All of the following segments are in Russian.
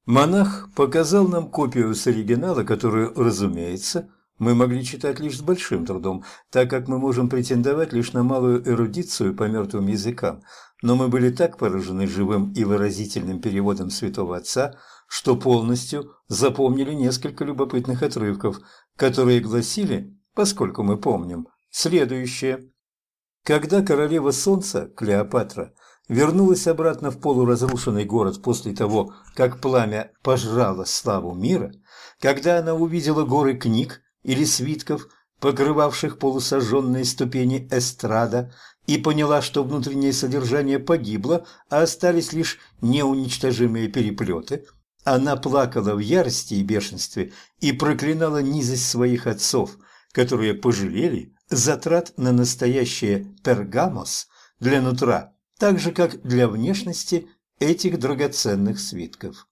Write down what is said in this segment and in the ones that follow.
Монах показал нам копию с оригинала, которую, разумеется, мы могли читать лишь с большим трудом, так как мы можем претендовать лишь на малую эрудицию по мертвым языкам, но мы были так поражены живым и выразительным переводом святого отца, что полностью запомнили несколько любопытных отрывков, которые гласили, поскольку мы помним, следующее. Когда королева солнца, Клеопатра, вернулась обратно в полуразрушенный город после того, как пламя пожрало славу мира, когда она увидела горы книг или свитков, покрывавших полусожженные ступени эстрада, и поняла, что внутреннее содержание погибло, а остались лишь неуничтожимые переплеты, она плакала в ярости и бешенстве и проклинала низость своих отцов, которые пожалели затрат на настоящее пергамос для нутра, так же, как для внешности этих драгоценных свитков.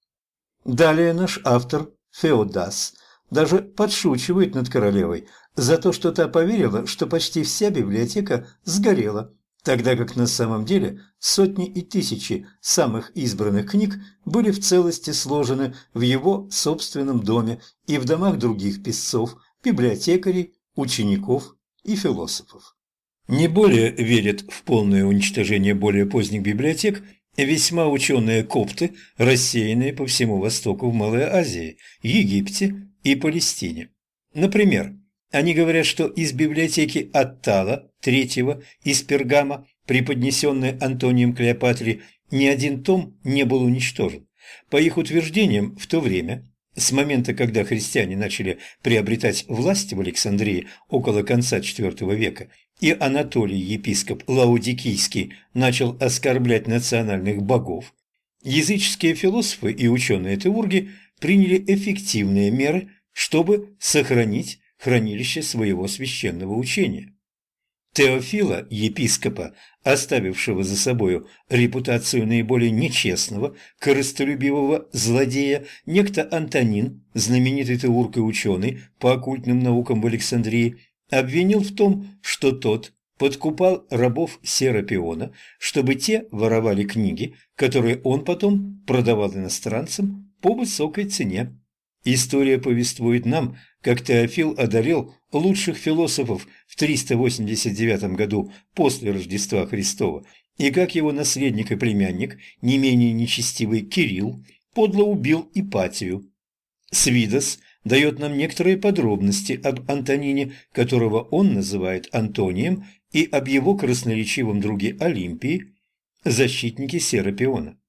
Далее наш автор Феодас даже подшучивает над королевой за то, что та поверила, что почти вся библиотека сгорела, тогда как на самом деле сотни и тысячи самых избранных книг были в целости сложены в его собственном доме и в домах других писцов, библиотекарей, учеников и философов. Не более верят в полное уничтожение более поздних библиотек весьма ученые-копты, рассеянные по всему Востоку в Малой Азии, Египте и Палестине. Например, они говорят, что из библиотеки Аттала III из Пергама, преподнесенной Антонием Клеопатре, ни один том не был уничтожен. По их утверждениям, в то время, с момента, когда христиане начали приобретать власть в Александрии около конца IV века, и Анатолий, епископ Лаодикийский, начал оскорблять национальных богов, языческие философы и ученые-теурги приняли эффективные меры, чтобы сохранить хранилище своего священного учения. Теофила, епископа, оставившего за собою репутацию наиболее нечестного, корыстолюбивого злодея, некто Антонин, знаменитый теург и ученый по оккультным наукам в Александрии, обвинил в том, что тот подкупал рабов Серапиона, чтобы те воровали книги, которые он потом продавал иностранцам по высокой цене. История повествует нам, как Теофил одолел лучших философов в 389 году после Рождества Христова, и как его наследник и племянник, не менее нечестивый Кирилл, подло убил Ипатию. Свидос дает нам некоторые подробности об Антонине, которого он называет Антонием, и об его красноречивом друге Олимпии, защитнике Серапиона.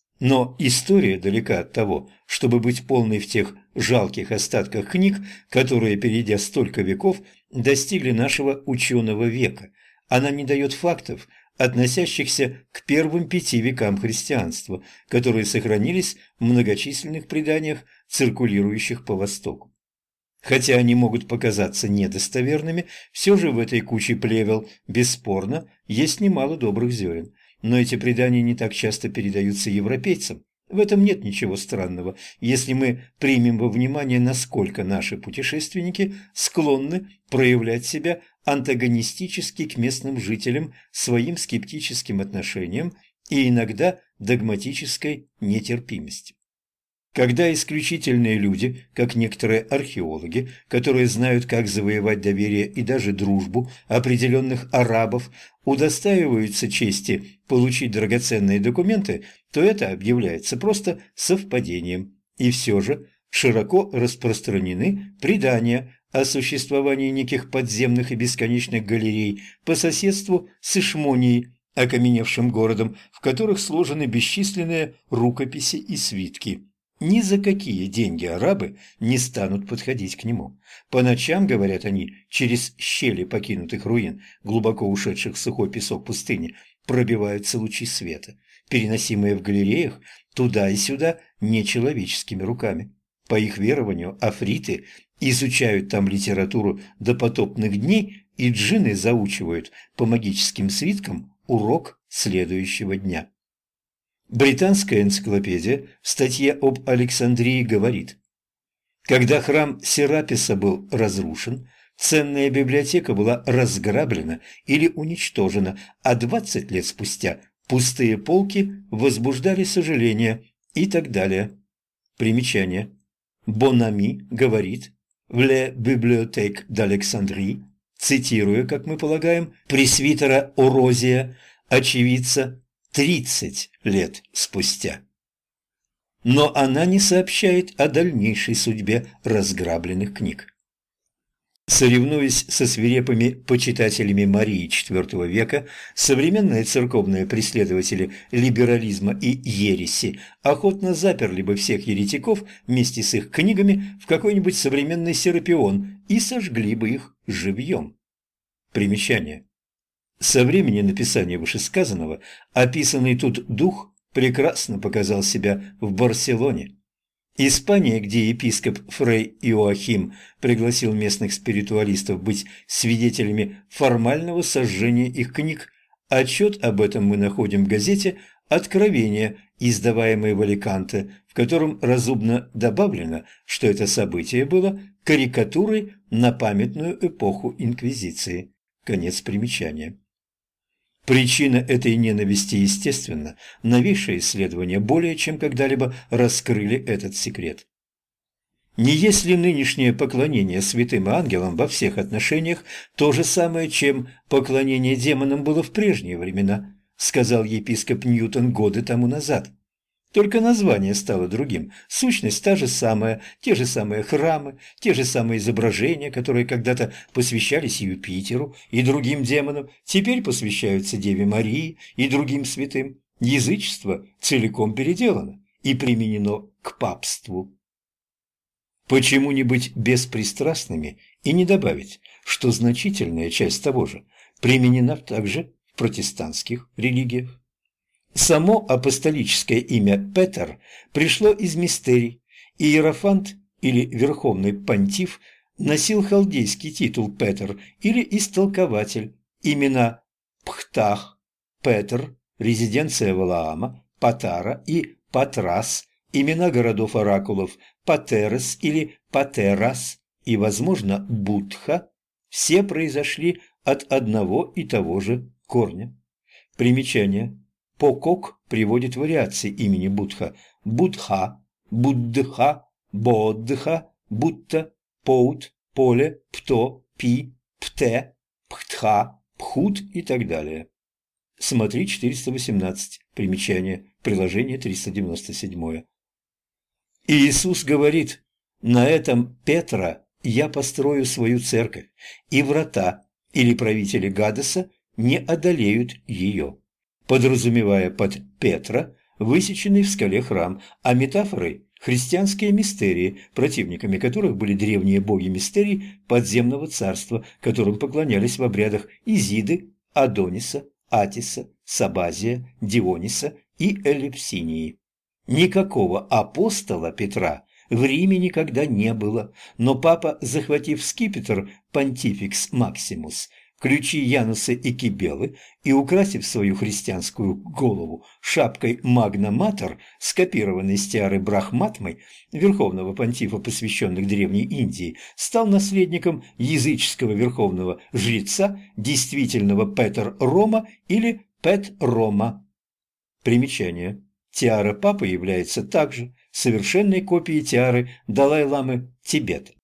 Но история далека от того, чтобы быть полной в тех жалких остатках книг, которые, перейдя столько веков, достигли нашего ученого века. Она не дает фактов, относящихся к первым 5 векам христианства, которые сохранились в многочисленных преданиях, циркулирующих по Востоку. Хотя они могут показаться недостоверными, все же в этой куче плевел, бесспорно, есть немало добрых зерен. Но эти предания не так часто передаются европейцам. В этом нет ничего странного, если мы примем во внимание, насколько наши путешественники склонны проявлять себя антагонистически к местным жителям своим скептическим отношением и иногда догматической нетерпимостью. Когда исключительные люди, как некоторые археологи, которые знают, как завоевать доверие и даже дружбу определенных арабов, удостаиваются чести получить драгоценные документы, то это объявляется просто совпадением. И все же широко распространены предания о существовании неких подземных и бесконечных галерей по соседству с Ишмонией, окаменевшим городом, в которых сложены бесчисленные рукописи и свитки. Ни за какие деньги арабы не станут подходить к нему. По ночам, говорят они, через щели покинутых руин, глубоко ушедших в сухой песок пустыни, пробиваются лучи света, переносимые в галереях туда и сюда нечеловеческими руками. По их верованию, африты изучают там литературу допотопных дней, и джинны заучивают по магическим свиткам урок следующего дня. Британская энциклопедия в статье об Александрии говорит: когда храм Сераписа был разрушен, ценная библиотека была разграблена или уничтожена, а 20 лет спустя пустые полки возбуждали сожаление и так далее. Примечание. Бонами говорит в «Le Bibliothèque d'Alexandrie», цитируя, как мы полагаем, пресвитера Орозия, очевидца 30 лет спустя. Но она не сообщает о дальнейшей судьбе разграбленных книг. Соревнуясь со свирепыми почитателями Марии IV века, современные церковные преследователи либерализма и ереси охотно заперли бы всех еретиков вместе с их книгами в какой-нибудь современный Серапион и сожгли бы их живьем. Примечание. Со времени написания вышесказанного описанный тут дух прекрасно показал себя в Барселоне. Испания, где епископ Фрей Иоахим пригласил местных спиритуалистов быть свидетелями формального сожжения их книг, отчет об этом мы находим в газете «Откровение», издаваемой в Аликанте, в котором разумно добавлено, что это событие было карикатурой на памятную эпоху Инквизиции. Конец примечания. Причина этой ненависти, естественно, новейшие исследования более чем когда-либо раскрыли этот секрет. Не есть ли нынешнее поклонение святым и ангелам во всех отношениях то же самое, чем поклонение демонам было в прежние времена, сказал епископ Ньютон годы тому назад. Только название стало другим, сущность та же самая, те же самые храмы, те же самые изображения, которые когда-то посвящались Юпитеру и другим демонам, теперь посвящаются Деве Марии и другим святым. Язычество целиком переделано и применено к папству. Почему не быть беспристрастными и не добавить, что значительная часть того же применена также в протестантских религиях? Само апостолическое имя Петр пришло из мистерий. Иерофант или верховный понтиф носил халдейский титул Петр или истолкователь. Имена Пхтах, Петр, резиденция Валаама, Патара и Патрас, имена городов-оракулов Патерес или Патерас и, возможно, Будха, все произошли от одного и того же корня. Примечание. Покок приводит вариации имени Будха: Будха, Буддха, Боддха, Будта, Поут, Поле, Пто, Пи, Пте, Пхтха, Пхут и так далее. Смотри 418, примечание, приложение 397. И Иисус говорит: «На этом Петра я построю свою церковь, и врата или правители Гадеса не одолеют ее», подразумевая под Петра высеченный в скале храм, а метафорой – христианские мистерии, противниками которых были древние боги мистерий подземного царства, которым поклонялись в обрядах Изиды, Адониса, Атиса, Сабазия, Диониса и Эллипсинии. Никакого апостола Петра в Риме никогда не было, но папа, захватив скипетр Понтификс Максимус, ключи Януса и Кибелы и украсив свою христианскую голову шапкой Магна Матер, скопированной с тиары Брахматмы, верховного понтифа, посвященных Древней Индии, стал наследником языческого верховного жреца, действительного Петер Рома или Пет Рома. Примечание. Тиара папы является также совершенной копией тиары Далай-ламы Тибета.